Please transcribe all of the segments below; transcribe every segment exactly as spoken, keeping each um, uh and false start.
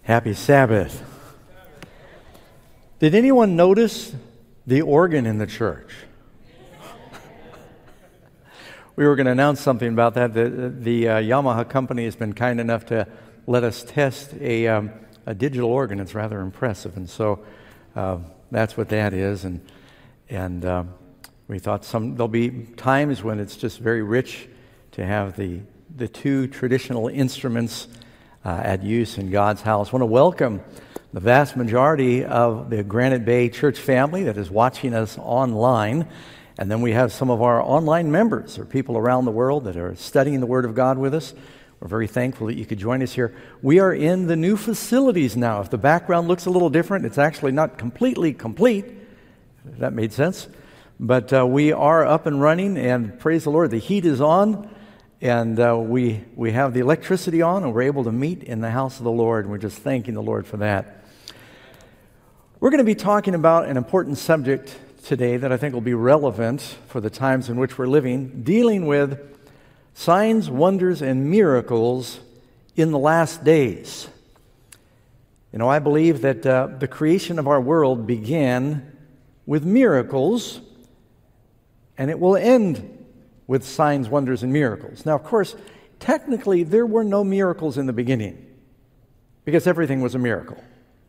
Happy Sabbath. Did anyone notice the organ in the church? We were going to announce something about that. The, the uh, Yamaha company has been kind enough to let us test a, um, a digital organ. It's rather impressive, and so uh, that's what that is. And and uh, we thought some there'll be times when it's just very rich to have the the two traditional instruments uh, at use in God's house. I want to welcome the vast majority of the Granite Bay Church family that is watching us online. And then we have some of our online members, or people around the world that are studying the Word of God with us. We're very thankful that you could join us here. We are in the new facilities now. If the background looks a little different, it's actually not completely complete. If that made sense. But uh, we are up and running, and praise the Lord, the heat is on, and uh, we we have the electricity on, and we're able to meet in the house of the Lord, and we're just thanking the Lord for that. We're going to be talking about an important subject today that I think will be relevant for the times in which we're living, dealing with signs, wonders, and miracles in the last days. You know, I believe that uh, the creation of our world began with miracles, and it will end with signs, wonders, and miracles. Now, of course, technically, there were no miracles in the beginning, because everything was a miracle.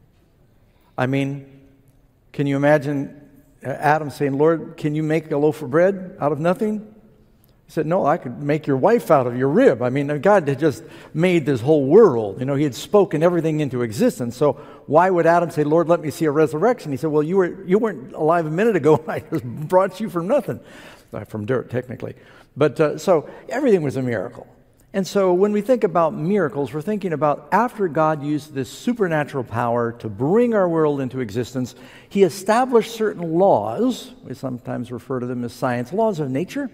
I mean, can you imagine Adam saying, "Lord, can you make a loaf of bread out of nothing?" He said, "No, I could make your wife out of your rib." I mean, God had just made this whole world. You know, He had spoken everything into existence. So why would Adam say, "Lord, let me see a resurrection"? He said, "Well, you were you weren't alive a minute ago. I just brought you from nothing, uh, from dirt, technically." But uh, so everything was a miracle. And so when we think about miracles, we're thinking about after God used this supernatural power to bring our world into existence, He established certain laws. We sometimes refer to them as science, laws of nature.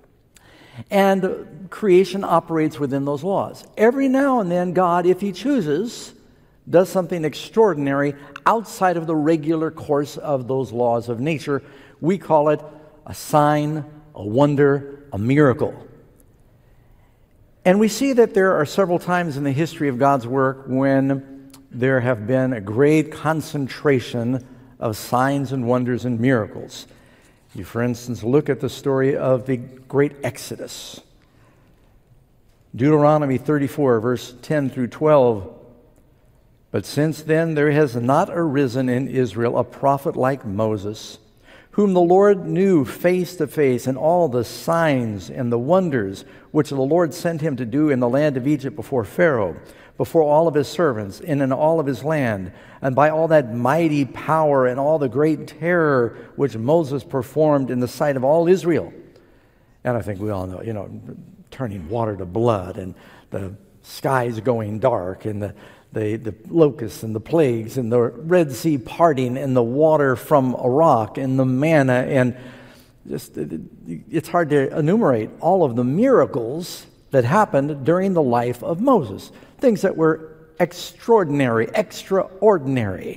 And creation operates within those laws. Every now and then, God, if He chooses, does something extraordinary outside of the regular course of those laws of nature. We call it a sign, a wonder, a miracle. And we see that there are several times in the history of God's work when there have been a great concentration of signs and wonders and miracles. You, for instance, look at the story of the great Exodus. Deuteronomy thirty-four, verse ten through twelve. "But since then there has not arisen in Israel a prophet like Moses, whom the Lord knew face to face, and all the signs and the wonders which the Lord sent him to do in the land of Egypt before Pharaoh, before all of his servants, and in all of his land, and by all that mighty power and all the great terror which Moses performed in the sight of all Israel." And I think we all know, you know, turning water to blood, and the skies going dark, and the The, the locusts and the plagues and the Red Sea parting and the water from a rock and the manna, and just it, it's hard to enumerate all of the miracles that happened during the life of Moses. Things that were extraordinary, extraordinary.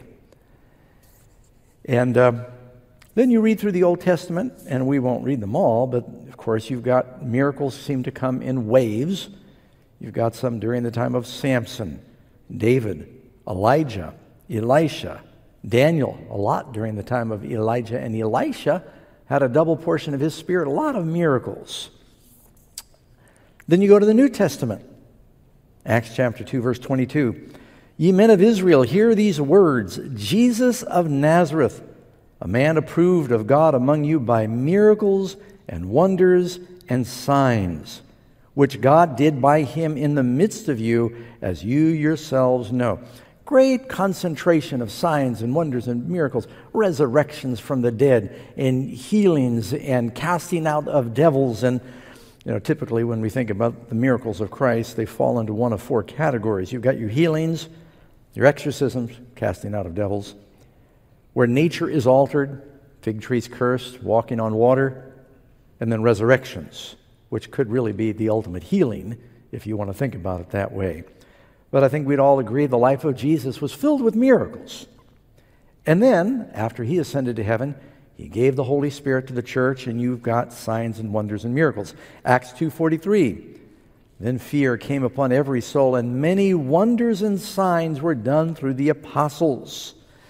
And uh, then you read through the Old Testament, and we won't read them all, but of course you've got miracles seem to come in waves. You've got some during the time of Samson, David, Elijah, Elisha, Daniel, a lot during the time of Elijah and Elisha, had a double portion of his spirit, a lot of miracles. Then you go to the New Testament, Acts chapter two, verse twenty-two. "Ye men of Israel, hear these words, Jesus of Nazareth, a man approved of God among you by miracles and wonders and signs, which God did by him in the midst of you, as you yourselves know." Great concentration of signs and wonders and miracles, resurrections from the dead, and healings and casting out of devils. And you know, typically when we think about the miracles of Christ, they fall into one of four categories. You've got your healings, your exorcisms, casting out of devils, where nature is altered, fig trees cursed, walking on water, and then resurrections, which could really be the ultimate healing if you want to think about it that way. But I think we'd all agree the life of Jesus was filled with miracles. And then, after He ascended to heaven, He gave the Holy Spirit to the church, and you've got signs and wonders and miracles. Acts two forty-three, Then fear came upon every soul, and many wonders and signs were done through the apostles.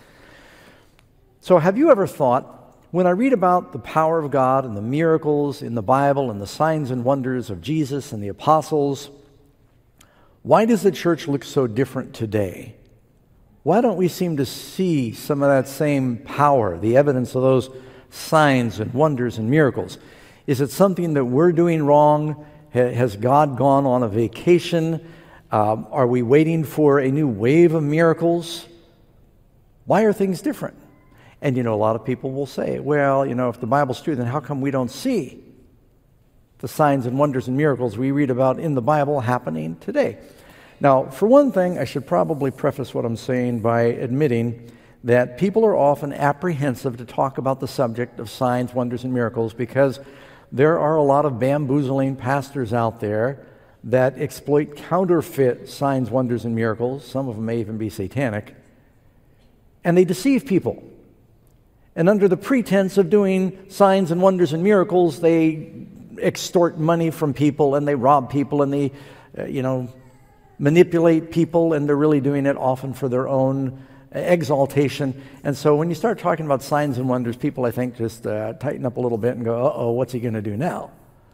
So have you ever thought, when I read about the power of God and the miracles in the Bible and the signs and wonders of Jesus and the apostles, why does the church look so different today? Why don't we seem to see some of that same power, the evidence of those signs and wonders and miracles? Is it something that we're doing wrong? Has God gone on a vacation? Um, are we waiting for a new wave of miracles? Why are things different? And you know, a lot of people will say, well, you know, if the Bible's true, then how come we don't see the signs and wonders and miracles we read about in the Bible happening today? Now, for one thing, I should probably preface what I'm saying by admitting that people are often apprehensive to talk about the subject of signs, wonders, and miracles because there are a lot of bamboozling pastors out there that exploit counterfeit signs, wonders, and miracles. Some of them may even be satanic. And they deceive people. And under the pretense of doing signs and wonders and miracles, they extort money from people and they rob people and they, uh, you know, manipulate people, and they're really doing it often for their own exaltation. And so when you start talking about signs and wonders, people, I think, just uh, tighten up a little bit and go, uh-oh, what's he going to do now?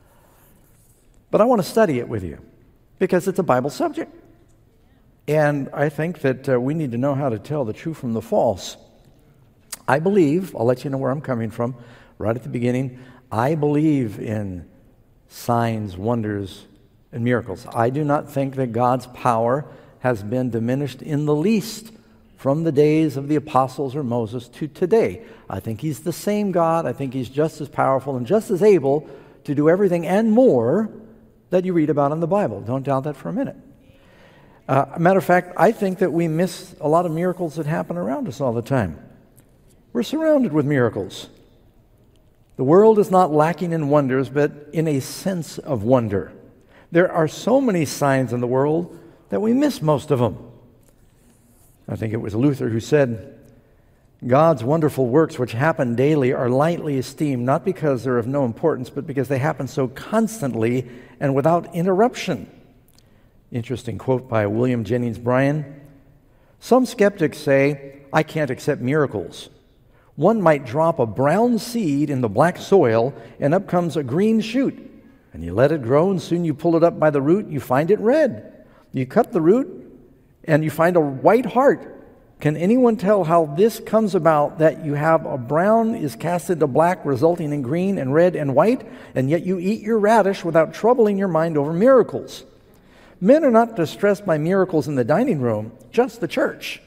But I want to study it with you because it's a Bible subject. And I think that uh, we need to know how to tell the true from the false. I believe, I'll let you know where I'm coming from right at the beginning, I believe in signs, wonders, and miracles. I do not think that God's power has been diminished in the least from the days of the apostles or Moses to today. I think he's the same God. I think he's just as powerful and just as able to do everything and more that you read about in the Bible. Don't doubt that for a minute. Uh, matter of fact, I think that we miss a lot of miracles that happen around us all the time. We're surrounded with miracles. The world is not lacking in wonders, but in a sense of wonder. There are so many signs in the world that we miss most of them. I think it was Luther who said, God's wonderful works which happen daily are lightly esteemed, not because they're of no importance, but because they happen so constantly and without interruption. Interesting quote by William Jennings Bryan. Some skeptics say, I can't accept miracles. One might drop a brown seed in the black soil and up comes a green shoot. And you let it grow and soon you pull it up by the root, you find it red. You cut the root and you find a white heart. Can anyone tell how this comes about, that you have a brown is cast into black, resulting in green and red and white, and yet you eat your radish without troubling your mind over miracles? Men are not distressed by miracles in the dining room, just the church.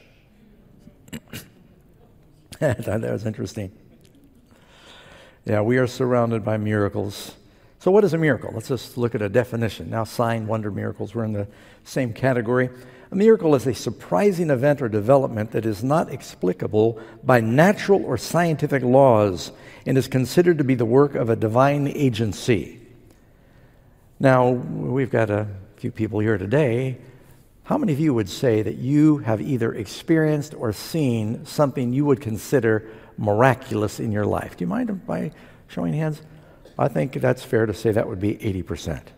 I thought that was interesting. Yeah, we are surrounded by miracles. So what is a miracle? Let's just look at a definition. Now, sign, wonder, miracles, we're in the same category. A miracle is a surprising event or development that is not explicable by natural or scientific laws and is considered to be the work of a divine agency. Now, we've got a few people here today. How many of you would say that you have either experienced or seen something you would consider miraculous in your life? Do you mind by showing hands? I think that's fair to say that would be eighty percent.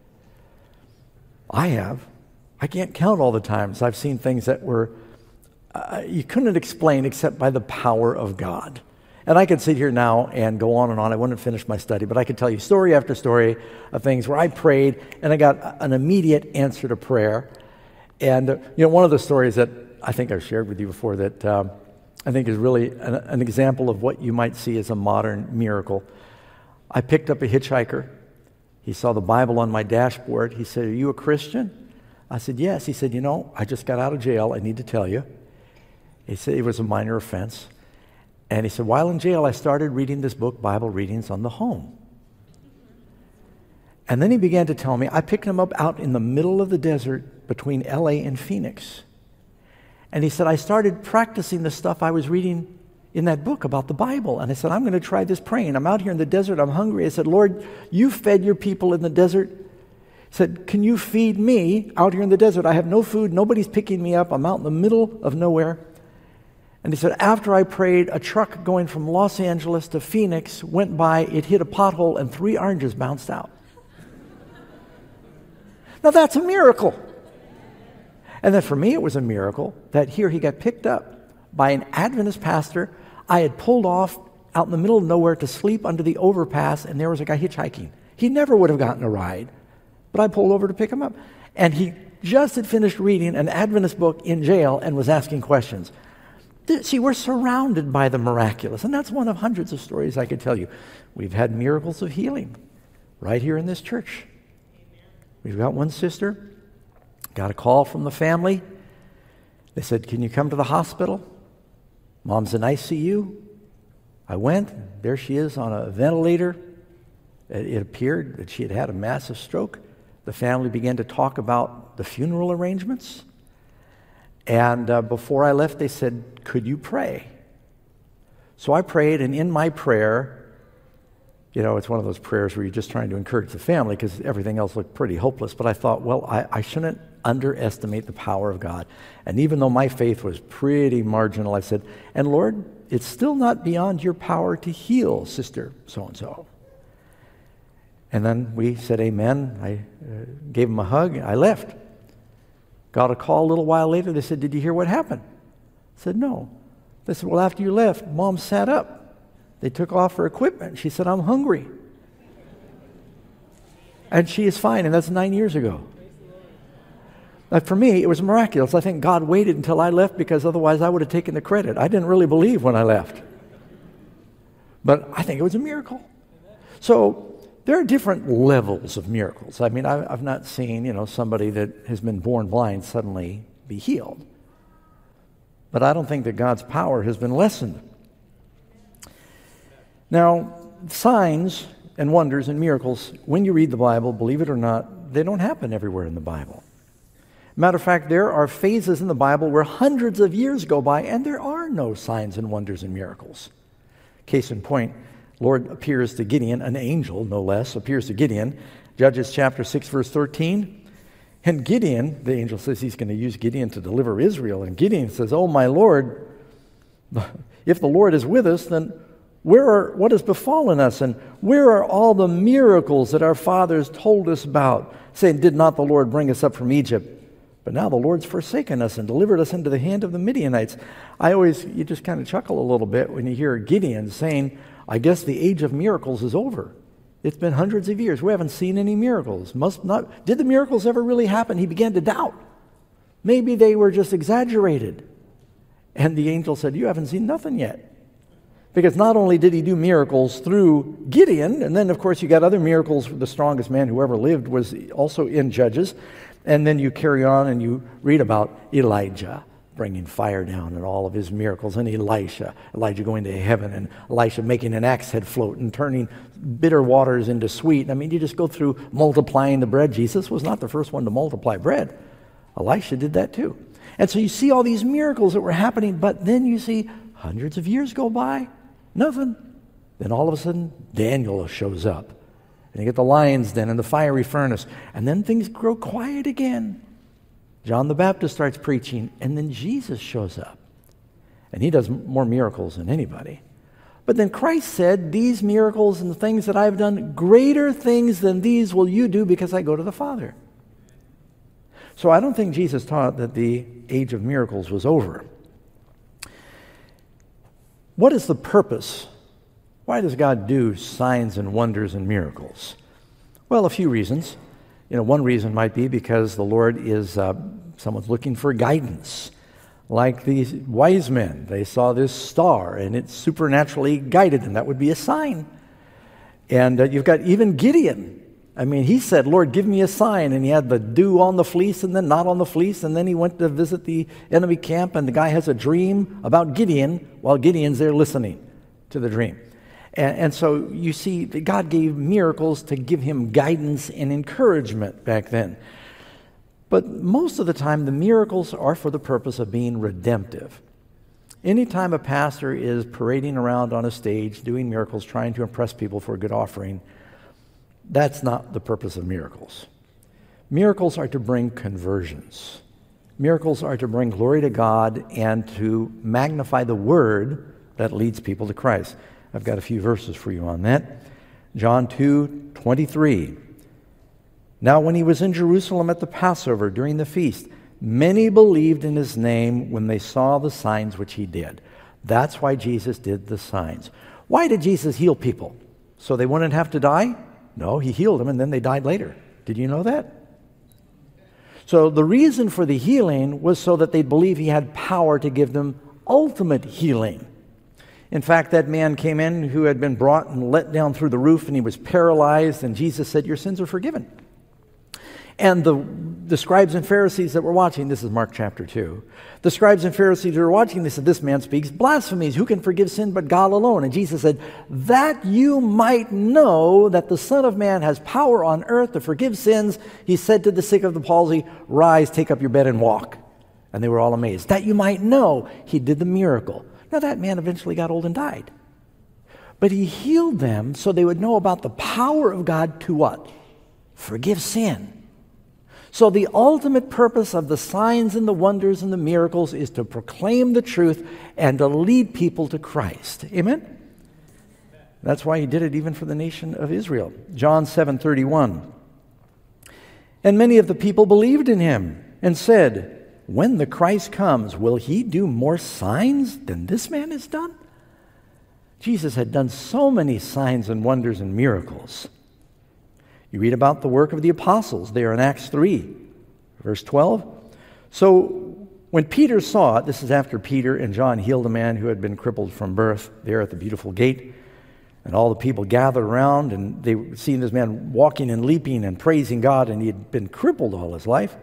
I have. I can't count all the times I've seen things that were, uh, you couldn't explain except by the power of God. And I could sit here now and go on and on. I wouldn't finish my study, but I could tell you story after story of things where I prayed and I got an immediate answer to prayer. And, uh, you know, one of the stories that I think I've shared with you before that um, I think is really an, an example of what you might see as a modern miracle. I picked up a hitchhiker. He saw the Bible on my dashboard. He said, "Are you a Christian?" I said, "Yes." He said, "You know, I just got out of jail. I need to tell you." He said it was a minor offense. And he said, while in jail, I started reading this book, Bible Readings on the Home. And then he began to tell me, I picked him up out in the middle of the desert between L A and Phoenix. And he said, I started practicing the stuff I was reading in that book about the Bible. And I said, I'm going to try this praying. I'm out here in the desert. I'm hungry. I said, Lord, you fed your people in the desert. He said, can you feed me out here in the desert? I have no food. Nobody's picking me up. I'm out in the middle of nowhere. And he said, after I prayed, a truck going from Los Angeles to Phoenix went by. It hit a pothole and three oranges bounced out. Now that's a miracle. And then for me, it was a miracle that here he got picked up by an Adventist pastor. I had pulled off out in the middle of nowhere to sleep under the overpass, and there was a guy hitchhiking. He never would have gotten a ride, but I pulled over to pick him up. And he just had finished reading an Adventist book in jail and was asking questions. See, we're surrounded by the miraculous, and that's one of hundreds of stories I could tell you. We've had miracles of healing right here in this church. We've got one sister, got a call from the family. They said, can you come to the hospital? Mom's in I C U. I went. There she is on a ventilator. It appeared that she had had a massive stroke. The family began to talk about the funeral arrangements. And uh, before I left, they said, could you pray? So I prayed, and in my prayer, you know, it's one of those prayers where you're just trying to encourage the family because everything else looked pretty hopeless. But I thought, well, I, I shouldn't underestimate the power of God. And even though my faith was pretty marginal, I said, and Lord, it's still not beyond your power to heal Sister so-and-so. And then we said amen. I uh, gave him a hug. I left. Got a call a little while later. They said, did you hear what happened? I said, no. They said, well, after you left, Mom sat up. They took off her equipment. She said, I'm hungry. And she is fine, and that's nine years ago. But for me, it was miraculous. I think God waited until I left because otherwise I would have taken the credit. I didn't really believe when I left. But I think it was a miracle. So there are different levels of miracles. I mean, I've not seen, you know, somebody that has been born blind suddenly be healed. But I don't think that God's power has been lessened. Now, signs and wonders and miracles, when you read the Bible, believe it or not, they don't happen everywhere in the Bible. Matter of fact, there are phases in the Bible where hundreds of years go by and there are no signs and wonders and miracles. Case in point, Lord appears to Gideon, an angel no less, appears to Gideon. Judges chapter six, verse thirteen. And Gideon, the angel says he's going to use Gideon to deliver Israel. And Gideon says, oh, my Lord, if the Lord is with us, then where are, what has befallen us? And where are all the miracles that our fathers told us about, saying, did not the Lord bring us up from Egypt? But now the Lord's forsaken us and delivered us into the hand of the Midianites. I always, you just kind of chuckle a little bit when you hear Gideon saying, I guess the age of miracles is over. It's been hundreds of years. We haven't seen any miracles. Must not. Did the miracles ever really happen? He began to doubt. Maybe they were just exaggerated. And the angel said, you haven't seen nothing yet. Because not only did he do miracles through Gideon, and then of course you got other miracles. The strongest man who ever lived was also in Judges. And then you carry on and you read about Elijah bringing fire down and all of his miracles, and Elisha, Elijah going to heaven, and Elisha making an axe head float and turning bitter waters into sweet. I mean, you just go through multiplying the bread. Jesus was not the first one to multiply bread. Elisha did that too. And so you see all these miracles that were happening, but then you see hundreds of years go by, nothing. Then all of a sudden, Daniel shows up. And you get the lion's den and the fiery furnace. And then things grow quiet again. John the Baptist starts preaching, and then Jesus shows up. And he does more miracles than anybody. But then Christ said, these miracles and the things that I've done, greater things than these will you do because I go to the Father. So I don't think Jesus taught that the age of miracles was over. What is the purpose? Why does God do signs and wonders and miracles? Well, a few reasons. You know, one reason might be because the Lord is, uh, someone's looking for guidance. Like these wise men, they saw this star and it supernaturally guided them. That would be a sign. And uh, you've got even Gideon. I mean, he said, Lord, give me a sign. And he had the dew on the fleece and then not on the fleece. And then he went to visit the enemy camp, and the guy has a dream about Gideon while Gideon's there listening to the dream. And, and so you see that God gave miracles to give him guidance and encouragement back then. But most of the time, the miracles are for the purpose of being redemptive. Anytime a pastor is parading around on a stage, doing miracles, trying to impress people for a good offering, that's not the purpose of miracles. Miracles are to bring conversions. Miracles are to bring glory to God and to magnify the word that leads people to Christ. I've got a few verses for you on that. John two twenty-three. Now when he was in Jerusalem at the Passover during the feast, many believed in his name when they saw the signs which he did. That's why Jesus did the signs. Why did Jesus heal people? So they wouldn't have to die? No, he healed them and then they died later. Did you know that? So the reason for the healing was so that they'd believe he had power to give them ultimate healing. In fact, that man came in who had been brought and let down through the roof, and he was paralyzed, and Jesus said, your sins are forgiven. And the, the scribes and Pharisees that were watching, this is Mark chapter two, the scribes and Pharisees who were watching, they said, this man speaks blasphemies. Who can forgive sin but God alone? And Jesus said, that you might know that the Son of Man has power on earth to forgive sins, he said to the sick of the palsy, rise, take up your bed and walk. And they were all amazed. That you might know he did the miracle. Now that man eventually got old and died. But he healed them so they would know about the power of God to what? Forgive sin. So the ultimate purpose of the signs and the wonders and the miracles is to proclaim the truth and to lead people to Christ. Amen? That's why he did it even for the nation of Israel. John seven thirty-one. And many of the people believed in him and said, when the Christ comes, will he do more signs than this man has done? Jesus had done so many signs and wonders and miracles. You read about the work of the apostles there in Acts three, verse twelve. So when Peter saw it, this is after Peter and John healed a man who had been crippled from birth there at the beautiful gate, and all the people gathered around, and they were seeing this man walking and leaping and praising God, and he had been crippled all his life.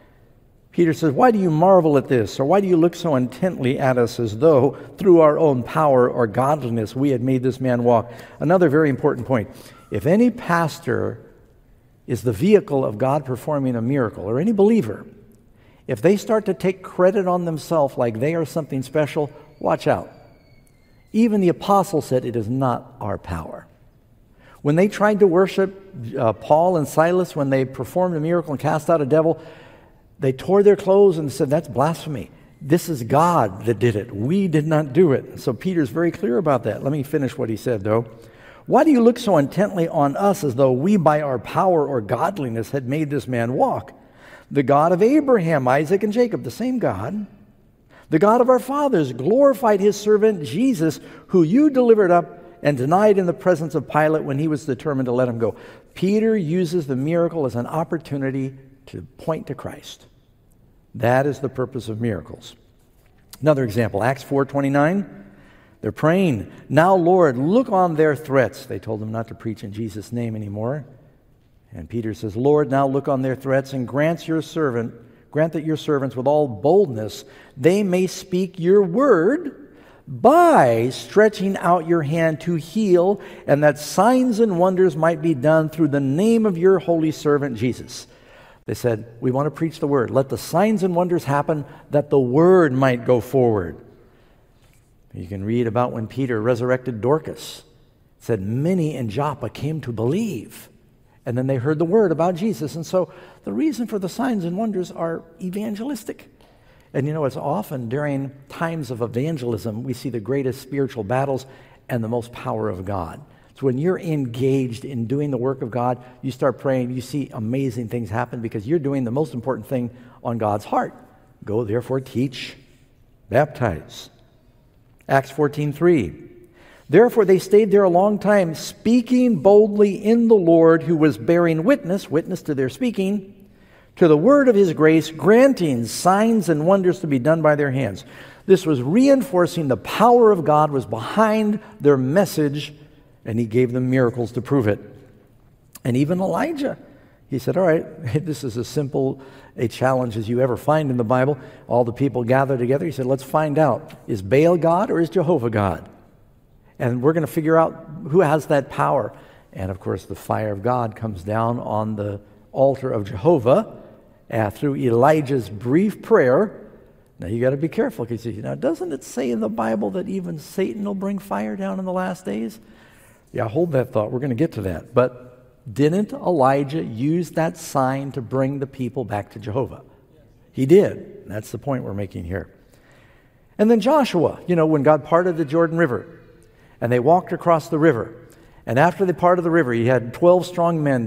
Peter says, why do you marvel at this? Or why do you look so intently at us as though through our own power or godliness we had made this man walk? Another very important point. If any pastor is the vehicle of God performing a miracle, or any believer, if they start to take credit on themselves like they are something special, watch out. Even the apostle said it is not our power. When they tried to worship uh, Paul and Silas, when they performed a miracle and cast out a devil, they tore their clothes and said, that's blasphemy. This is God that did it. We did not do it. So Peter's very clear about that. Let me finish what he said, though. Why do you look so intently on us as though we by our power or godliness had made this man walk? The God of Abraham, Isaac, and Jacob, the same God, the God of our fathers, glorified his servant Jesus, who you delivered up and denied in the presence of Pilate when he was determined to let him go. Peter uses the miracle as an opportunity to point to Christ. That is the purpose of miracles. Another example, Acts four twenty-nine. They're praying, now, Lord, look on their threats. They told them not to preach in Jesus' name anymore. And Peter says, Lord, now look on their threats and grant your servant, grant that your servants with all boldness, they may speak your word by stretching out your hand to heal, and that signs and wonders might be done through the name of your holy servant Jesus. They said, we want to preach the word. Let the signs and wonders happen that the word might go forward. You can read about when Peter resurrected Dorcas. It said many in Joppa came to believe. And then they heard the word about Jesus. And so the reason for the signs and wonders are evangelistic. And you know, it's often during times of evangelism we see the greatest spiritual battles and the most power of God. So when you're engaged in doing the work of God, you start praying, you see amazing things happen because you're doing the most important thing on God's heart. Go therefore teach, baptize. Acts fourteen three. Therefore they stayed there a long time, speaking boldly in the Lord, who was bearing witness, witness to their speaking, to the word of his grace, granting signs and wonders to be done by their hands. This was reinforcing the power of God was behind their message, and he gave them miracles to prove it. And even Elijah, he said, all right, this is as simple a challenge as you ever find in the Bible. All the people gathered together. He said, let's find out, is Baal God or is Jehovah God? And we're going to figure out who has that power. And of course, the fire of God comes down on the altar of Jehovah uh, through Elijah's brief prayer. Now you got to be careful because you know, doesn't it say in the Bible that even Satan will bring fire down in the last days? Yeah, hold that thought. We're going to get to that. But didn't Elijah use that sign to bring the people back to Jehovah? He did. That's the point we're making here. And then Joshua, you know, when God parted the Jordan River and they walked across the river. And after they parted the river, he had twelve strong men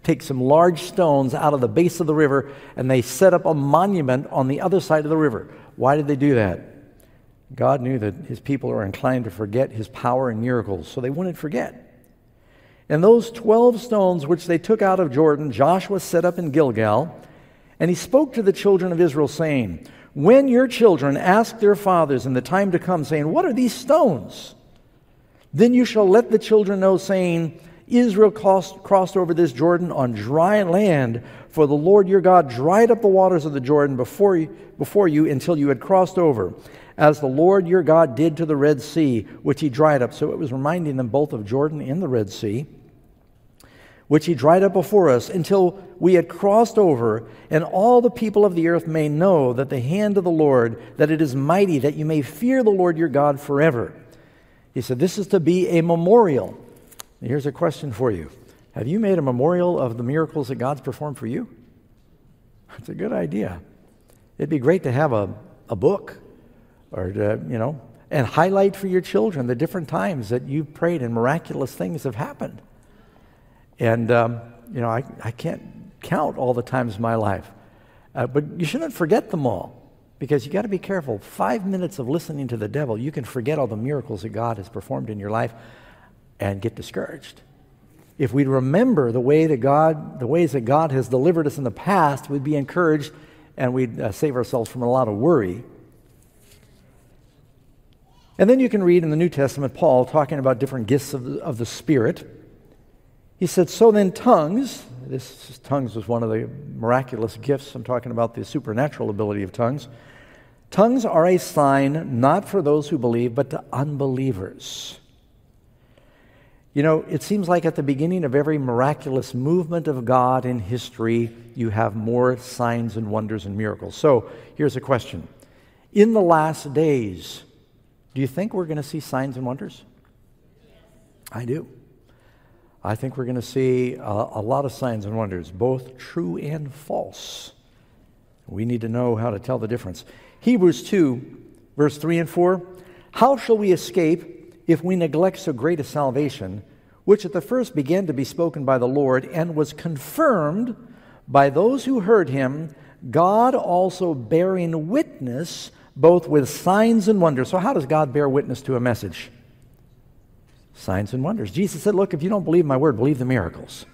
take some large stones out of the base of the river, and they set up a monument on the other side of the river. Why did they do that? God knew that his people were inclined to forget his power and miracles, so they wouldn't forget. And those twelve stones which they took out of Jordan, Joshua set up in Gilgal, and he spoke to the children of Israel, saying, when your children ask their fathers in the time to come, saying, what are these stones? Then you shall let the children know, saying, Israel crossed, crossed over this Jordan on dry land, for the Lord your God dried up the waters of the Jordan before you, before you until you had crossed over, as the Lord your God did to the Red Sea, which he dried up. So it was reminding them both of Jordan and the Red Sea, which he dried up before us, until we had crossed over, and all the people of the earth may know that the hand of the Lord, that it is mighty, that you may fear the Lord your God forever. He said, this is to be a memorial. And here's a question for you. Have you made a memorial of the miracles that God's performed for you? It's a good idea. It'd be great to have a, a book, or to, you know, and highlight for your children the different times that you've prayed and miraculous things have happened. And, um, you know, I, I can't count all the times in my life. Uh, but you shouldn't forget them all, because you got to be careful. Five minutes of listening to the devil, you can forget all the miracles that God has performed in your life and get discouraged. If we remember the way that God, the ways that God has delivered us in the past, we'd be encouraged, and we'd uh, save ourselves from a lot of worry. And then you can read in the New Testament Paul talking about different gifts of the, of the Spirit. He said, so then tongues, this tongues was one of the miraculous gifts. I'm talking about the supernatural ability of tongues. Tongues are a sign not for those who believe, but to unbelievers. You know, it seems like at the beginning of every miraculous movement of God in history, you have more signs and wonders and miracles. So here's a question. In the last days, do you think we're going to see signs and wonders? I do. I think we're going to see a, a lot of signs and wonders, both true and false. We need to know how to tell the difference. Hebrews two, verse three and four. How shall we escape if we neglect so great a salvation, which at the first began to be spoken by the Lord and was confirmed by those who heard him, God also bearing witness both with signs and wonders. So how does God bear witness to a message? Signs and wonders. Jesus said, look, if you don't believe my word, believe the miracles.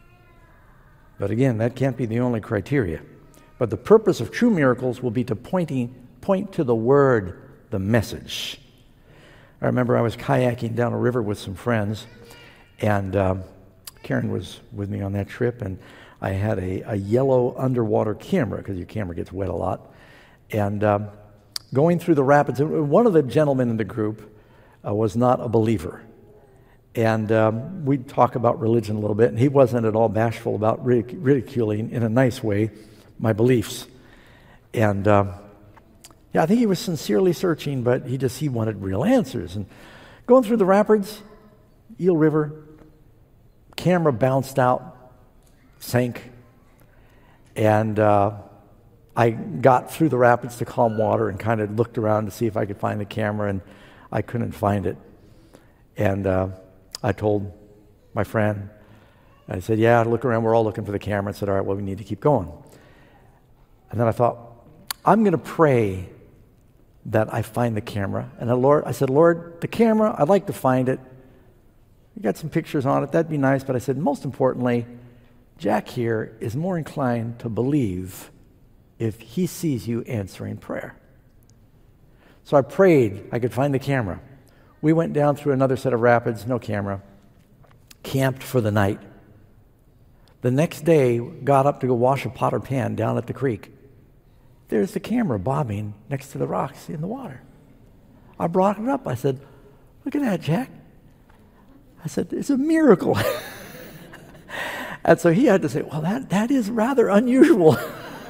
But again, that can't be the only criteria. But the purpose of true miracles will be to pointing, point to the word, the message. I remember I was kayaking down a river with some friends, and um, Karen was with me on that trip, and I had a, a yellow underwater camera, because your camera gets wet a lot, and um, going through the rapids, one of the gentlemen in the group uh, was not a believer. And um, we'd talk about religion a little bit, and he wasn't at all bashful about ridic- ridiculing, in a nice way, my beliefs. And um, yeah, I think he was sincerely searching, but he just, he wanted real answers. And going through the rapids, Eel River, camera bounced out, sank, and uh, I got through the rapids to calm water and kind of looked around to see if I could find the camera, and I couldn't find it. And uh, I told my friend, I said, yeah, look around, we're all looking for the camera. I said, all right, well, we need to keep going. And then I thought, I'm going to pray that I find the camera. And the Lord, I said, Lord, the camera, I'd like to find it. You got some pictures on it, that'd be nice. But I said, most importantly, Jack here is more inclined to believe if he sees you answering prayer. So I prayed I could find the camera. We went down through another set of rapids, no camera, camped for the night. The next day, got up to go wash a pot or pan down at the creek. There's the camera bobbing next to the rocks in the water. I brought it up. I said, look at that, Jack. I said, it's a miracle. And so he had to say, well, that, that is rather unusual.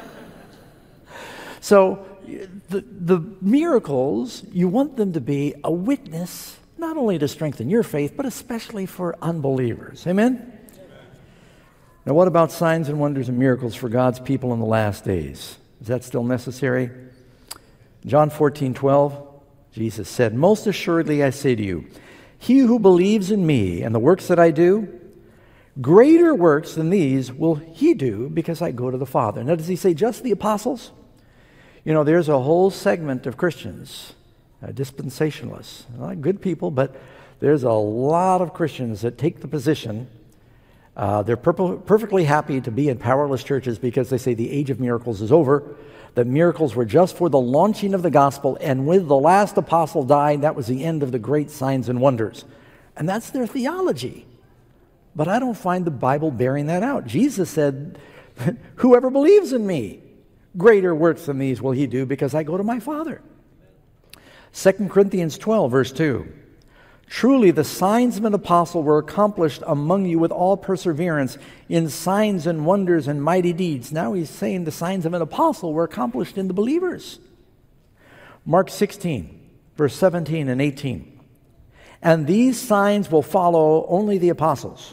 So the, the miracles, you want them to be a witness, not only to strengthen your faith, but especially for unbelievers. Amen? Amen. Now, what about signs and wonders and miracles for God's people in the last days? Is that still necessary? John fourteen twelve, Jesus said, most assuredly I say to you, he who believes in me and the works that I do, Greater works than these will he do because I go to the Father. Now, does he say just the apostles? You know, there's a whole segment of Christians, uh, dispensationalists, not good people, but there's a lot of Christians that take the position. Uh, they're per- perfectly happy to be in powerless churches because they say the age of miracles is over, that miracles were just for the launching of the gospel, and with the last apostle dying, that was the end of the great signs and wonders. And that's their theology. But I don't find the Bible bearing that out. Jesus said, whoever believes in me, greater works than these will he do because I go to my Father. Second Corinthians twelve, verse two. Truly the signs of an apostle were accomplished among you with all perseverance in signs and wonders and mighty deeds. Now he's saying the signs of an apostle were accomplished in the believers. Mark sixteen, verse seventeen and eighteen. And these signs will follow only the apostles.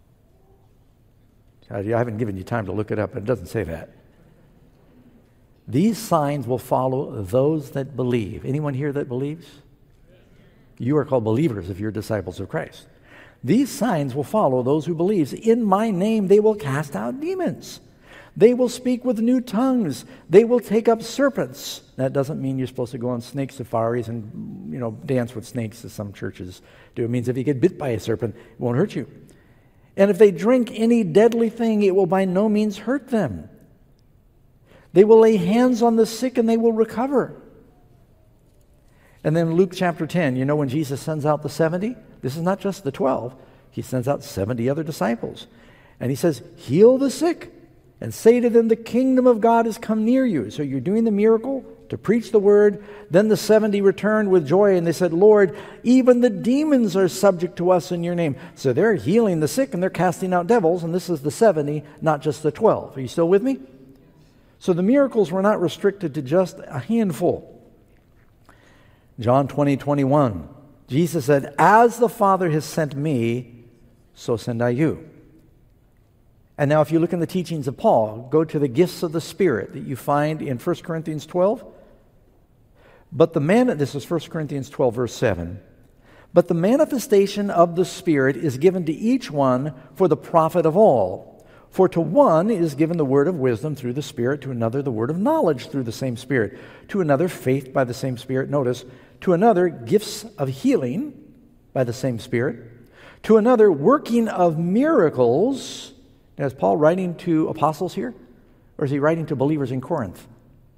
I haven't given you time to look it up, but it doesn't say that. These signs will follow those that believe. Anyone here that believes? You are called believers if you're disciples of Christ. These signs will follow those who believe. In my name they will cast out demons. They will speak with new tongues. They will take up serpents. That doesn't mean you're supposed to go on snake safaris and, you know, dance with snakes as some churches do. It means if you get bit by a serpent, it won't hurt you. And if they drink any deadly thing, it will by no means hurt them. They will lay hands on the sick and they will recover. And then Luke chapter ten, you know when Jesus sends out the seventy? This is not just the twelve. He sends out seventy other disciples. And he says, heal the sick and say to them, the kingdom of God has come near you. So you're doing the miracle to preach the word. Then the seventy returned with joy and they said, Lord, even the demons are subject to us in your name. So they're healing the sick and they're casting out devils. And this is the seventy, not just the twelve. Are you still with me? So the miracles were not restricted to just a handful. John twenty, twenty-one, Jesus said, as the Father has sent me, so send I you. And now if you look in the teachings of Paul, go to the gifts of the Spirit that you find in First Corinthians twelve. But the man, this is First Corinthians twelve, verse seven. But the manifestation of the Spirit is given to each one for the profit of all. For to one is given the word of wisdom through the Spirit, to another the word of knowledge through the same Spirit, to another faith by the same Spirit, notice, to another gifts of healing by the same Spirit, to another working of miracles. Now, is Paul writing to apostles here, or is he writing to believers in Corinth?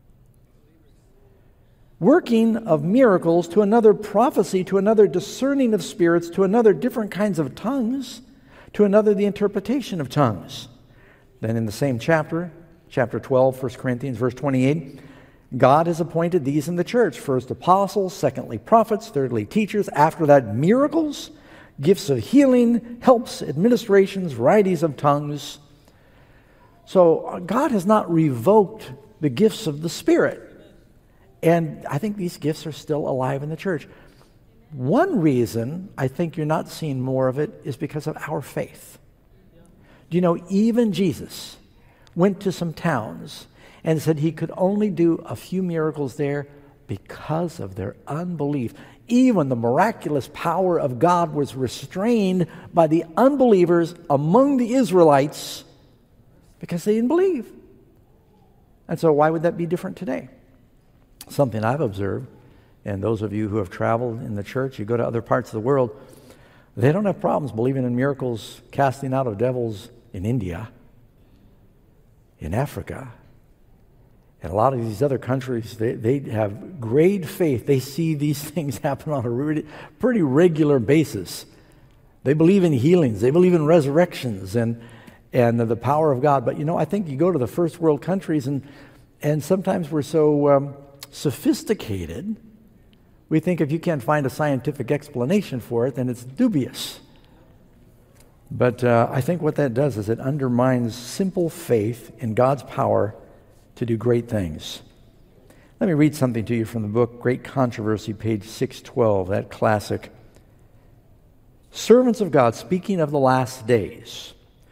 Working of miracles, to another prophecy, to another discerning of spirits, to another different kinds of tongues, to another the interpretation of tongues. Then in the same chapter, chapter twelve, First Corinthians, verse twenty-eight, God has appointed these in the church. First apostles, secondly prophets, thirdly teachers, after that miracles, gifts of healing, helps, administrations, varieties of tongues. So God has not revoked the gifts of the Spirit. And I think these gifts are still alive in the church. One reason I think you're not seeing more of it is because of our faith. Do you know, even Jesus went to some towns and said he could only do a few miracles there because of their unbelief. Even the miraculous power of God was restrained by the unbelievers among the Israelites because they didn't believe. And so why would that be different today? Something I've observed, and those of you who have traveled in the church, you go to other parts of the world, they don't have problems believing in miracles, casting out of devils in India, in Africa. And a lot of these other countries, they, they have great faith. They see these things happen on a really, pretty regular basis. They believe in healings. They believe in resurrections and, and the power of God. But, you know, I think you go to the first world countries, and, and sometimes we're so um, sophisticated, we think if you can't find a scientific explanation for it, then it's dubious. But uh, I think what that does is it undermines simple faith in God's power to do great things. Let me read something to you from the book Great Controversy, page six twelve, that classic. Servants of God, speaking of the last days.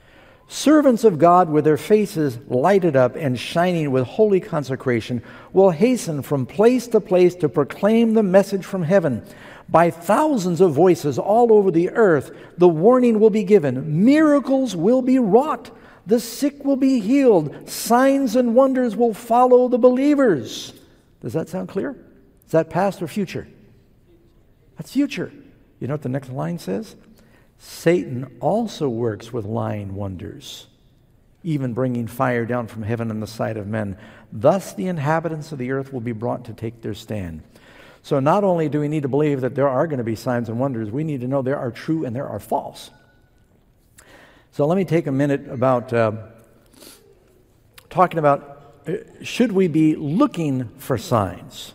Servants of God with their faces lighted up and shining with holy consecration will hasten from place to place to proclaim the message from heaven. By thousands of voices all over the earth, the warning will be given. Miracles will be wrought. The sick will be healed. Signs and wonders will follow the believers. Does that sound clear? Is that past or future? That's future. You know what the next line says? Satan also works with lying wonders, even bringing fire down from heaven in the sight of men. Thus the inhabitants of the earth will be brought to take their stand. So not only do we need to believe that there are going to be signs and wonders, we need to know there are true and there are false. So let me take a minute about uh, talking about uh, should we be looking for signs?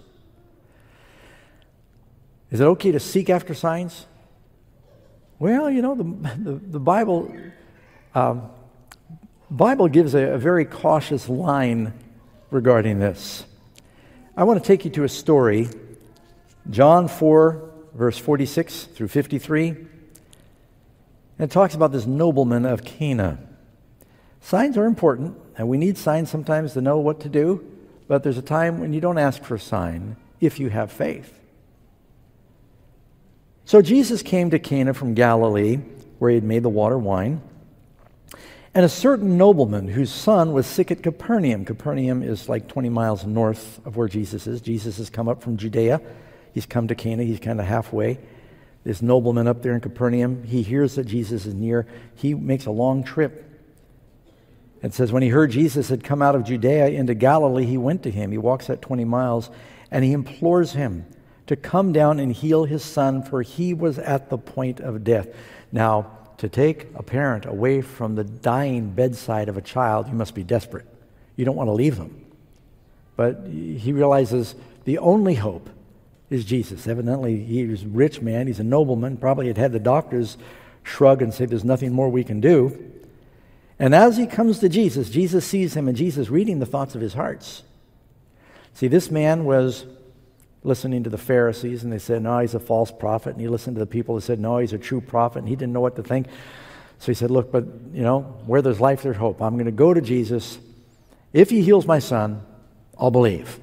Is it okay to seek after signs? Well, you know, the, the, the Bible um, Bible gives a, a very cautious line regarding this. I want to take you to a story, John four, verse forty-six through fifty-three. And it talks about this nobleman of Cana. Signs are important, and we need signs sometimes to know what to do, but there's a time when you don't ask for a sign if you have faith. So Jesus came to Cana from Galilee, where he had made the water wine. And a certain nobleman whose son was sick at Capernaum. Capernaum is like twenty miles north of where Jesus is. Jesus has come up from Judea. He's come to Cana. He's kind of halfway. This nobleman up there in Capernaum, he hears that Jesus is near. He makes a long trip. It says when he heard Jesus had come out of Judea into Galilee, he went to him. He walks that twenty miles, and he implores him to come down and heal his son, for he was at the point of death. Now, to take a parent away from the dying bedside of a child, you must be desperate. You don't want to leave them. But he realizes the only hope is Jesus. Evidently, he's a rich man. He's a nobleman. Probably had had the doctors shrug and say, there's nothing more we can do. And as he comes to Jesus, Jesus sees him, and Jesus reading the thoughts of his hearts. See, this man was listening to the Pharisees, and they said, no, he's a false prophet. And he listened to the people that said, no, he's a true prophet, and he didn't know what to think. So he said, look, but, you know, where there's life, there's hope. I'm going to go to Jesus. If he heals my son, I'll believe.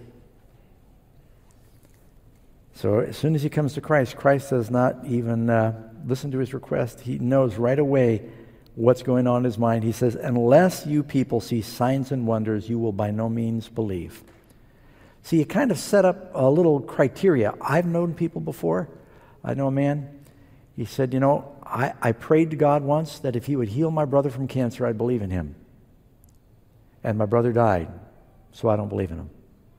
So as soon as he comes to Christ, Christ does not even uh, listen to his request. He knows right away what's going on in his mind. He says, unless you people see signs and wonders, you will by no means believe. See, you kind of set up a little criteria. I've known people before. I know a man. He said, you know, I, I prayed to God once that if he would heal my brother from cancer, I'd believe in him. And my brother died, so I don't believe in him.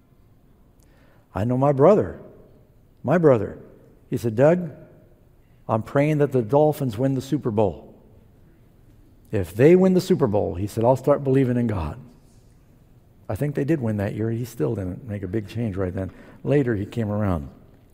I know my brother. My brother. He said, Doug, I'm praying that the Dolphins win the Super Bowl. If they win the Super Bowl, he said, I'll start believing in God. I think they did win that year. He still didn't make a big change right then. Later, he came around.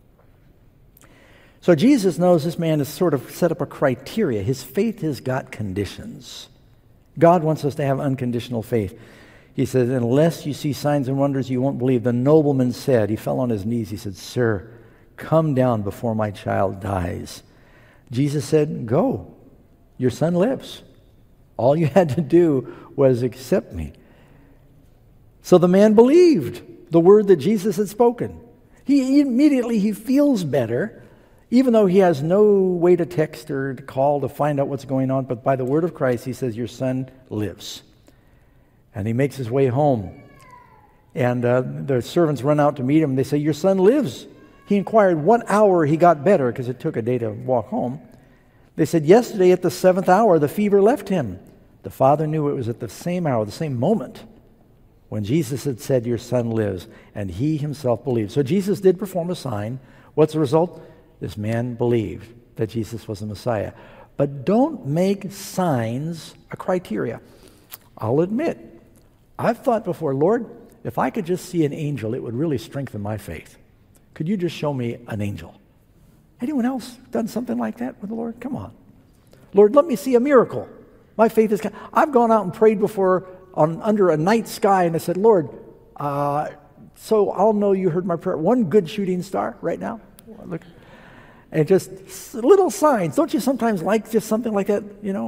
So Jesus knows this man has sort of set up a criteria. His faith has got conditions. God wants us to have unconditional faith. He says, unless you see signs and wonders, you won't believe. The nobleman said, he fell on his knees. He said, sir, come down before my child dies. Jesus said, go. Your son lives. All you had to do was accept me. So the man believed the word that Jesus had spoken. He immediately, he feels better, even though he has no way to text or to call to find out what's going on. But by the word of Christ, he says, your son lives. And he makes his way home. And uh, the servants run out to meet him. They say, your son lives. He inquired what hour he got better, because it took a day to walk home. They said, yesterday at the seventh hour, the fever left him. The father knew it was at the same hour, the same moment, when Jesus had said, your son lives, and he himself believed. So Jesus did perform a sign. What's the result? This man believed that Jesus was the Messiah. But don't make signs a criteria. I'll admit, I've thought before, Lord, if I could just see an angel, it would really strengthen my faith. Could you just show me an angel? Anyone else done something like that with the Lord? Come on. Lord, let me see a miracle. My faith is... I've gone out and prayed before on under a night sky, and I said, Lord, uh, so I'll know you heard my prayer. One good shooting star right now. Look, and just little signs. Don't you sometimes like just something like that? You know,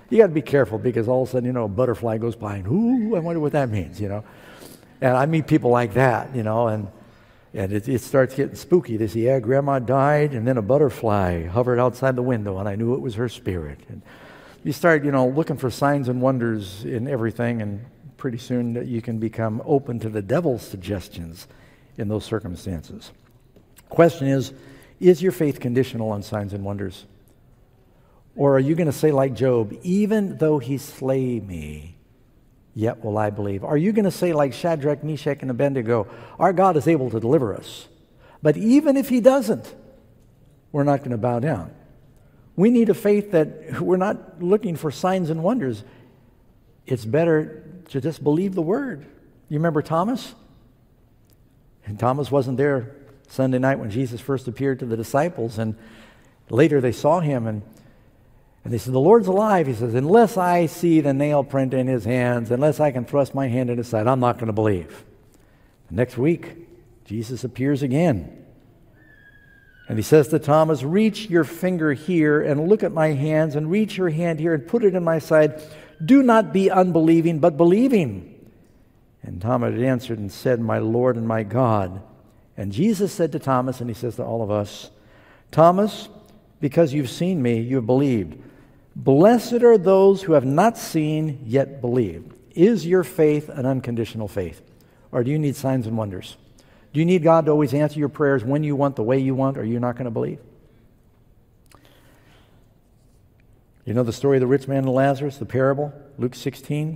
You got to be careful because all of a sudden, you know, a butterfly goes by and, ooh, I wonder what that means, you know. And I meet people like that, you know, and and it, it starts getting spooky. They say, yeah, Grandma died, and then a butterfly hovered outside the window, and I knew it was her spirit. And you start, you know, looking for signs and wonders in everything, and pretty soon you can become open to the devil's suggestions in those circumstances. Question is, is your faith conditional on signs and wonders? Or are you going to say like Job, even though he slay me, yet will I believe? Are you going to say like Shadrach, Meshach, and Abednego, our God is able to deliver us, but even if he doesn't, we're not going to bow down? We need a faith that we're not looking for signs and wonders. It's better to just believe the word. You remember Thomas? And Thomas wasn't there Sunday night when Jesus first appeared to the disciples, and later they saw him, and And they said, the Lord's alive. He says, unless I see the nail print in his hands, unless I can thrust my hand in his side, I'm not going to believe. The next week, Jesus appears again. And he says to Thomas, reach your finger here and look at my hands, and reach your hand here and put it in my side. Do not be unbelieving, but believing. And Thomas answered and said, my Lord and my God. And Jesus said to Thomas, and he says to all of us, Thomas, because you've seen me, you have believed. Blessed are those who have not seen yet believed. Is your faith an unconditional faith? Or do you need signs and wonders? Do you need God to always answer your prayers when you want, the way you want, or you're not going to believe? You know the story of the rich man and Lazarus, the parable, Luke sixteen?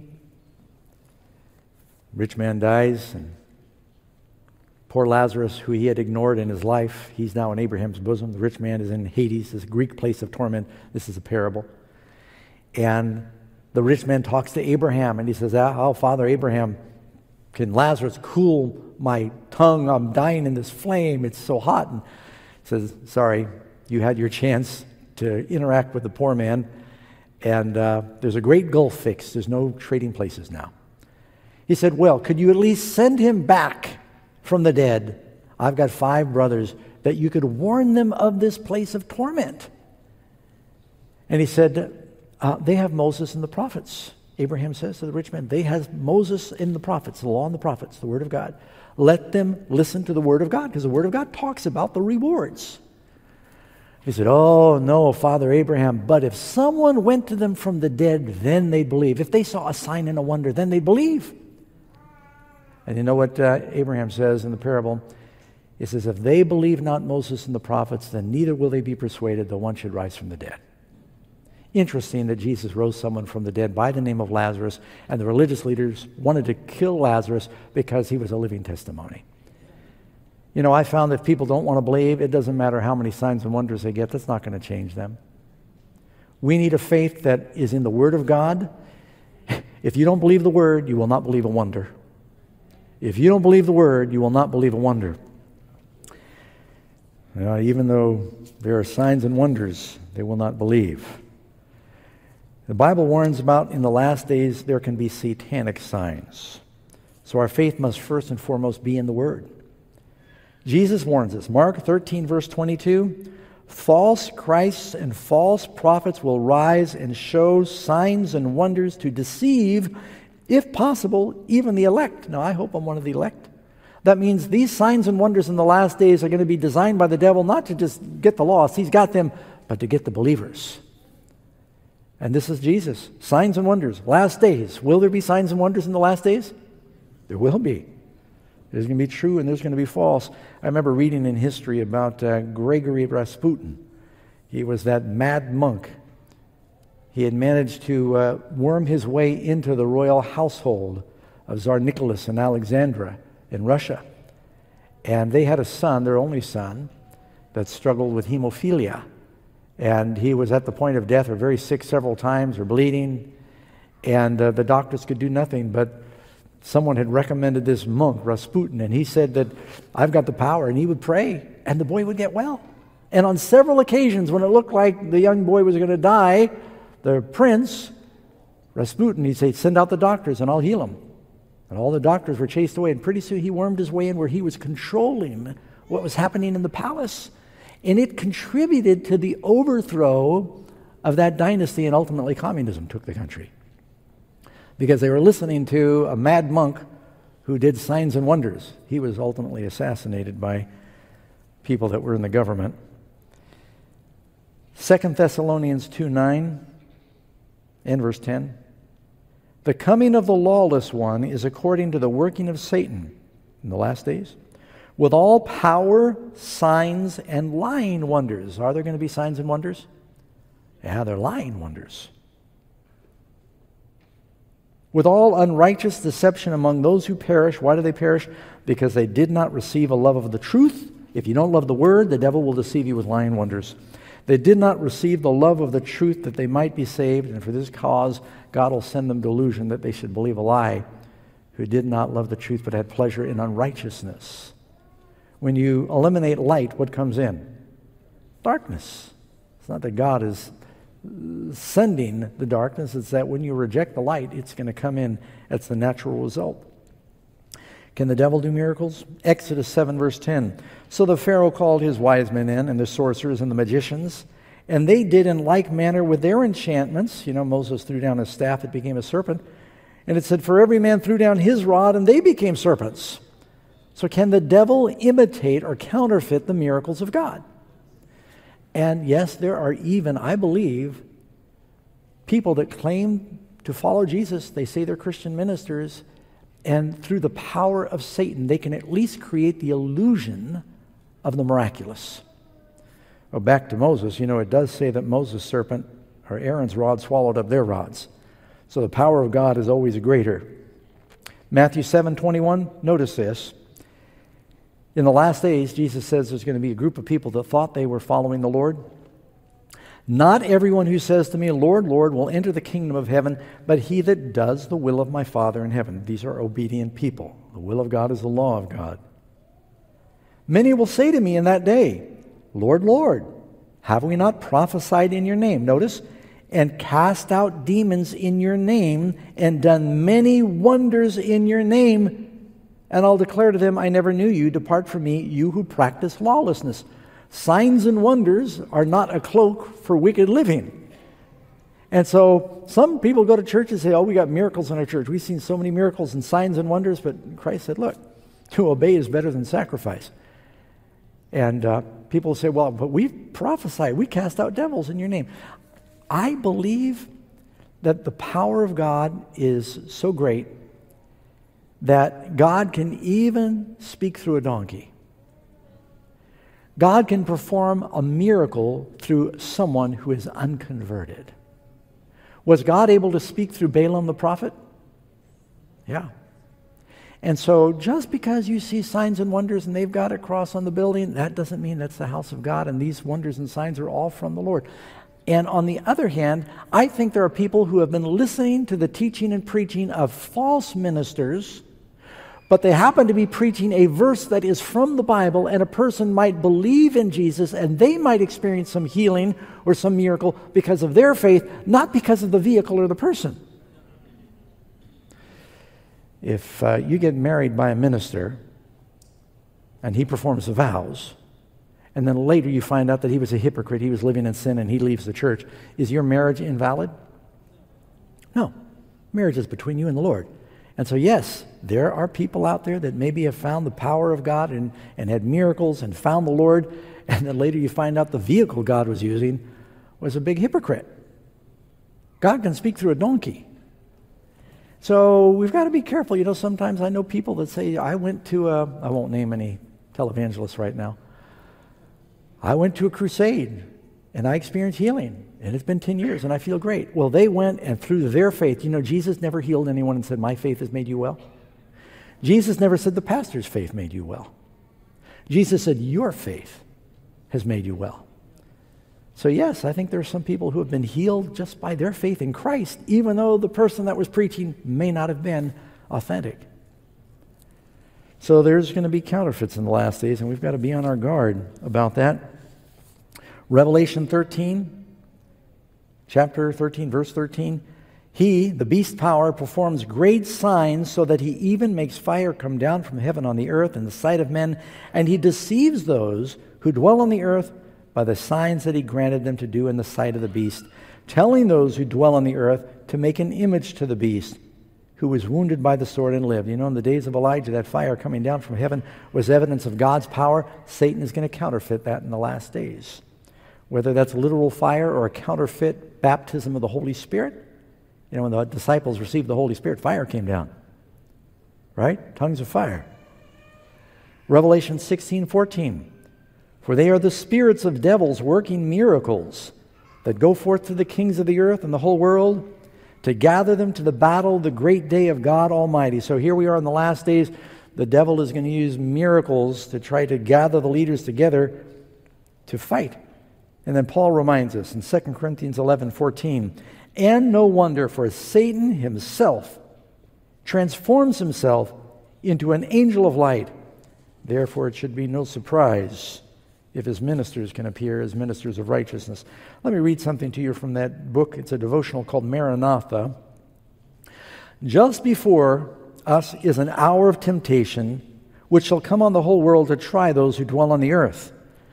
Rich man dies, and poor Lazarus, who he had ignored in his life, he's now in Abraham's bosom. The rich man is in Hades, this Greek place of torment. This is a parable. And the rich man talks to Abraham, and he says, oh, Father Abraham, can Lazarus cool my tongue? I'm dying in this flame. It's so hot. And he says, sorry, you had your chance to interact with the poor man, and uh, there's a great gulf fixed. There's no trading places now. He said, well, could you at least send him back from the dead? I've got five brothers, that you could warn them of this place of torment. And he said, uh, they have Moses and the prophets. Abraham says to the rich man, they have Moses and the prophets, the law and the prophets, the word of God. Let them listen to the word of God, because the word of God talks about the rewards. He said, oh, no, Father Abraham, but if someone went to them from the dead, then they'd believe. If they saw a sign and a wonder, then they'd believe. And you know what uh, Abraham says in the parable? He says, if they believe not Moses and the prophets, then neither will they be persuaded that one should rise from the dead. Interesting that Jesus rose someone from the dead by the name of Lazarus, and the religious leaders wanted to kill Lazarus because he was a living testimony. You know, I found that if people don't want to believe, it doesn't matter how many signs and wonders they get, that's not going to change them. We need a faith that is in the Word of God. If you don't believe the Word, you will not believe a wonder. If you don't believe the Word, you will not believe a wonder. Uh, even though there are signs and wonders, they will not believe. The Bible warns about in the last days there can be satanic signs. So our faith must first and foremost be in the Word. Jesus warns us. Mark thirteen, verse twenty-two, false Christs and false prophets will rise and show signs and wonders to deceive, if possible, even the elect. Now, I hope I'm one of the elect. That means these signs and wonders in the last days are going to be designed by the devil not to just get the lost, he's got them, but to get the believers. And this is Jesus. Signs and wonders. Last days. Will there be signs and wonders in the last days? There will be. There's going to be true and there's going to be false. I remember reading in history about uh, Gregory Rasputin. He was that mad monk. He had managed to uh, worm his way into the royal household of Tsar Nicholas in Alexandria in Russia. And they had a son, their only son, that struggled with hemophilia. And he was at the point of death, or very sick several times, or bleeding. And uh, the doctors could do nothing, but someone had recommended this monk, Rasputin, and he said that I've got the power, and he would pray, and the boy would get well. And on several occasions, when it looked like the young boy was going to die, the prince, Rasputin, he'd say, send out the doctors, and I'll heal him. And all the doctors were chased away, and pretty soon he wormed his way in where he was controlling what was happening in the palace. And it contributed to the overthrow of that dynasty, and ultimately communism took the country. Because they were listening to a mad monk who did signs and wonders. He was ultimately assassinated by people that were in the government. Second Thessalonians two nine and verse ten. The coming of the lawless one is according to the working of Satan in the last days, with all power, signs, and lying wonders. Are there going to be signs and wonders? Yeah, they're lying wonders. With all unrighteous deception among those who perish. Why do they perish? Because they did not receive a love of the truth. If you don't love the word, the devil will deceive you with lying wonders. They did not receive the love of the truth that they might be saved, and for this cause God will send them delusion that they should believe a lie, who did not love the truth but had pleasure in unrighteousness. When you eliminate light, what comes in? Darkness. It's not that God is sending the darkness, it's that when you reject the light, it's going to come in. That's the natural result. Can the devil do miracles? Exodus seven verse ten. So the Pharaoh called his wise men in, and the sorcerers and the magicians, and they did in like manner with their enchantments. You know, Moses threw down his staff, it became a serpent. And it said, for every man threw down his rod, and they became serpents. So can the devil imitate or counterfeit the miracles of God? And yes, there are even, I believe, people that claim to follow Jesus. They say they're Christian ministers, and through the power of Satan, they can at least create the illusion of the miraculous. Well, back to Moses, you know, it does say that Moses' serpent, or Aaron's rod, swallowed up their rods. So the power of God is always greater. Matthew seven twenty-one, notice this. In the last days, Jesus says there's going to be a group of people that thought they were following the Lord. Not everyone who says to me, Lord, Lord, will enter the kingdom of heaven, but he that does the will of my Father in heaven. These are obedient people. The will of God is the law of God. Many will say to me in that day, Lord, Lord, have we not prophesied in your name? Notice, and cast out demons in your name, and done many wonders in your name. And I'll declare to them, I never knew you. Depart from me, you who practice lawlessness. Signs and wonders are not a cloak for wicked living. And so some people go to church and say, oh, we got miracles in our church. We've seen so many miracles and signs and wonders. But Christ said, look, to obey is better than sacrifice. And uh, people say, well, but we prophesy. We cast out devils in your name. I believe that the power of God is so great that God can even speak through a donkey. God can perform a miracle through someone who is unconverted. Was God able to speak through Balaam the prophet? Yeah. And so just because you see signs and wonders and they've got a cross on the building, that doesn't mean that's the house of God, and these wonders and signs are all from the Lord. And on the other hand, I think there are people who have been listening to the teaching and preaching of false ministers, but they happen to be preaching a verse that is from the Bible, and a person might believe in Jesus and they might experience some healing or some miracle because of their faith, not because of the vehicle or the person. If uh, you get married by a minister and he performs the vows, and then later you find out that he was a hypocrite, he was living in sin, and he leaves the church, is your marriage invalid? No. Marriage is between you and the Lord. And so, yes, there are people out there that maybe have found the power of God and, and had miracles and found the Lord, and then later you find out the vehicle God was using was a big hypocrite. God can speak through a donkey. So we've got to be careful. You know, sometimes I know people that say, I went to a, I won't name any televangelists right now. I went to a crusade, and I experienced healing. And it's been ten years, and I feel great. Well, they went, and through their faith, you know, Jesus never healed anyone and said, my faith has made you well. Jesus never said the pastor's faith made you well. Jesus said, your faith has made you well. So yes, I think there are some people who have been healed just by their faith in Christ, even though the person that was preaching may not have been authentic. So there's going to be counterfeits in the last days, and we've got to be on our guard about that. Revelation thirteen, chapter thirteen, verse thirteen. He, the beast power, performs great signs so that he even makes fire come down from heaven on the earth in the sight of men, and he deceives those who dwell on the earth by the signs that he granted them to do in the sight of the beast, telling those who dwell on the earth to make an image to the beast, who was wounded by the sword and lived. You know, in the days of Elijah, that fire coming down from heaven was evidence of God's power. Satan is going to counterfeit that in the last days. Whether that's literal fire or a counterfeit baptism of the Holy Spirit. You know, when the disciples received the Holy Spirit, fire came down. Right? Tongues of fire. Revelation sixteen fourteen. For they are the spirits of devils working miracles that go forth to the kings of the earth and the whole world to gather them to the battle, the great day of God Almighty. So here we are in the last days. The devil is going to use miracles to try to gather the leaders together to fight. And then Paul reminds us in Second Corinthians eleven fourteen, and no wonder, for Satan himself transforms himself into an angel of light. Therefore it should be no surprise if his ministers can appear as ministers of righteousness. Let me read something to you from that book. It's a devotional called Maranatha. Just before us is an hour of temptation, which shall come on the whole world to try those who dwell on the earth.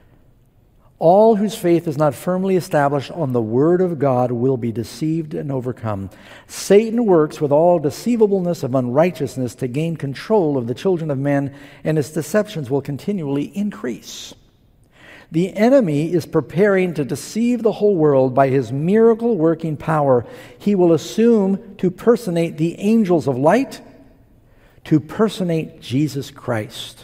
All whose faith is not firmly established on the word of God will be deceived and overcome. Satan works with all deceivableness of unrighteousness to gain control of the children of men, and his deceptions will continually increase. The enemy is preparing to deceive the whole world by his miracle-working power. He will assume to personate the angels of light, to personate Jesus Christ.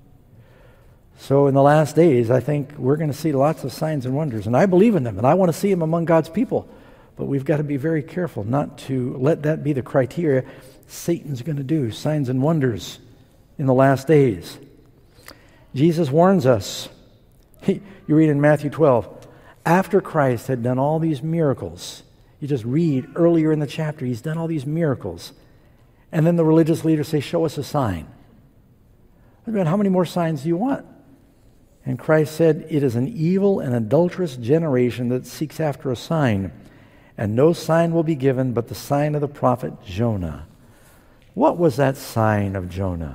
So in the last days, I think we're going to see lots of signs and wonders, and I believe in them, and I want to see them among God's people. But we've got to be very careful not to let that be the criteria Satan's going to do, signs and wonders in the last days. Jesus warns us. He, you read in Matthew twelve, after Christ had done all these miracles, you just read earlier in the chapter, he's done all these miracles. And then the religious leaders say, show us a sign. I mean, how many more signs do you want? And Christ said, it is an evil and adulterous generation that seeks after a sign, and no sign will be given but the sign of the prophet Jonah. What was that sign of Jonah?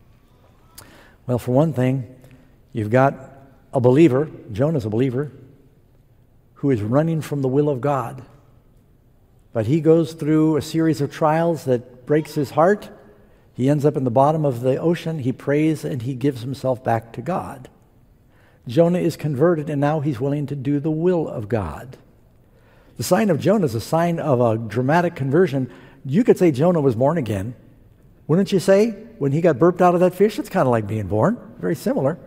Well, for one thing, you've got a believer, Jonah's a believer, who is running from the will of God. But he goes through a series of trials that breaks his heart. He ends up in the bottom of the ocean. He prays and he gives himself back to God. Jonah is converted, and now he's willing to do the will of God. The sign of Jonah is a sign of a dramatic conversion. You could say Jonah was born again. Wouldn't you say? When he got burped out of that fish, it's kind of like being born. Very similar.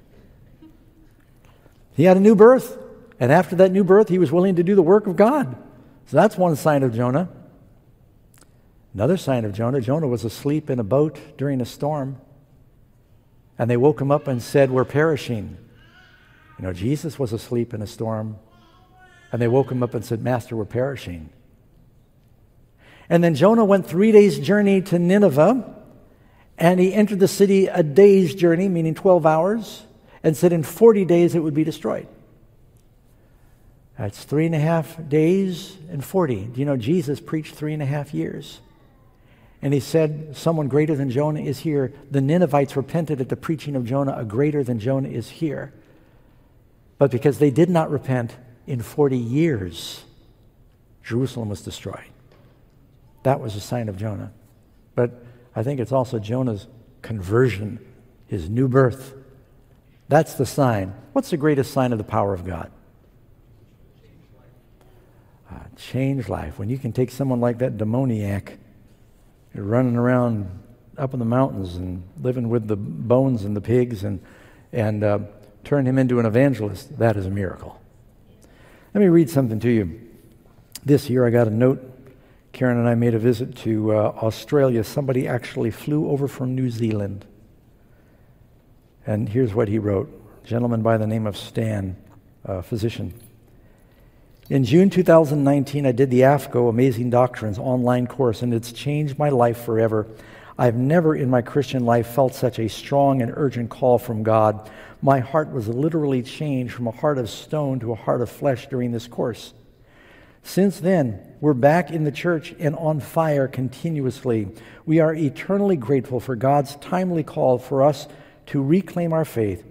He had a new birth, and after that new birth, he was willing to do the work of God. So that's one sign of Jonah. Another sign of Jonah, Jonah was asleep in a boat during a storm, and they woke him up and said, we're perishing. You know, Jesus was asleep in a storm, and they woke him up and said, Master, we're perishing. And then Jonah went three days' journey to Nineveh, and he entered the city a day's journey, meaning twelve hours, and said in forty days it would be destroyed. That's three and a half days and forty. Do you know Jesus preached three and a half years? And he said, someone greater than Jonah is here. The Ninevites repented at the preaching of Jonah. A greater than Jonah is here. But because they did not repent, in forty years, Jerusalem was destroyed. That was a sign of Jonah. But I think it's also Jonah's conversion, his new birth. That's the sign. What's the greatest sign of the power of God? Uh, change life. When you can take someone like that demoniac, you're running around up in the mountains and living with the bones and the pigs, and and uh, turn him into an evangelist, that is a miracle. Let me read something to you. This year I got a note. Karen and I made a visit to uh, Australia. Somebody actually flew over from New Zealand. And here's what he wrote. A gentleman by the name of Stan, a physician. In June two thousand nineteen, I did the A F C O Amazing Doctrines online course, and it's changed my life forever. I've never in my Christian life felt such a strong and urgent call from God. My heart was literally changed from a heart of stone to a heart of flesh during this course. Since then, we're back in the church and on fire continuously. We are eternally grateful for God's timely call for us to reclaim our faith.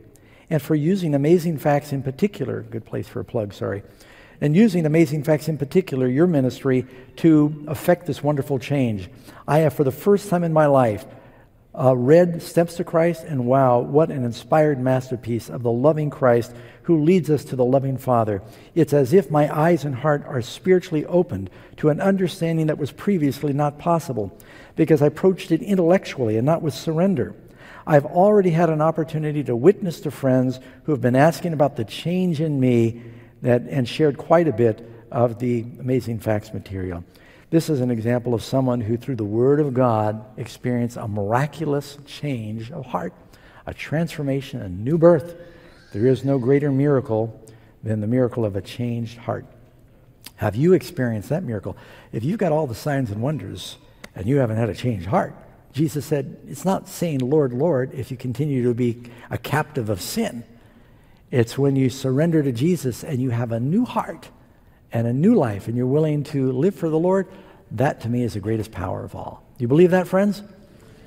and for using Amazing Facts in particular, good place for a plug, sorry, and using Amazing Facts in particular, your ministry, to effect this wonderful change. I have, for the first time in my life, uh, read Steps to Christ, and wow, what an inspired masterpiece of the loving Christ who leads us to the loving Father. It's as if my eyes and heart are spiritually opened to an understanding that was previously not possible, because I approached it intellectually and not with surrender. I've already had an opportunity to witness to friends who have been asking about the change in me that, and shared quite a bit of the Amazing Facts material. This is an example of someone who, through the Word of God, experienced a miraculous change of heart, a transformation, a new birth. There is no greater miracle than the miracle of a changed heart. Have you experienced that miracle? If you've got all the signs and wonders and you haven't had a changed heart, Jesus said, it's not saying, Lord, Lord, if you continue to be a captive of sin. It's when you surrender to Jesus and you have a new heart and a new life and you're willing to live for the Lord. That, to me, is the greatest power of all. Do you believe that, friends?